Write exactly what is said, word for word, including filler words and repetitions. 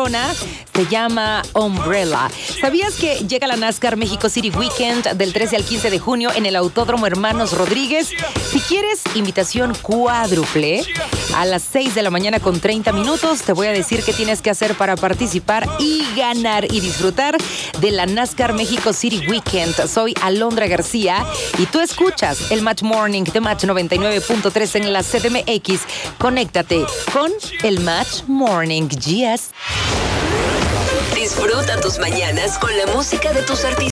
corona se llama Umbrella. ¿Sabías que llega la NASCAR México City Weekend del trece al quince de junio en el Autódromo Hermanos Rodríguez? Si quieres invitación cuádruple, a las seis de la mañana con treinta minutos te voy a decir qué tienes que hacer para participar y ganar y disfrutar de la NASCAR México City Weekend. Soy Alondra García y tú escuchas el Match Morning de Match noventa y nueve punto tres en la C D M X. Conéctate con el Match Morning. Yes. Disfruta tus mañanas con la música de tus artistas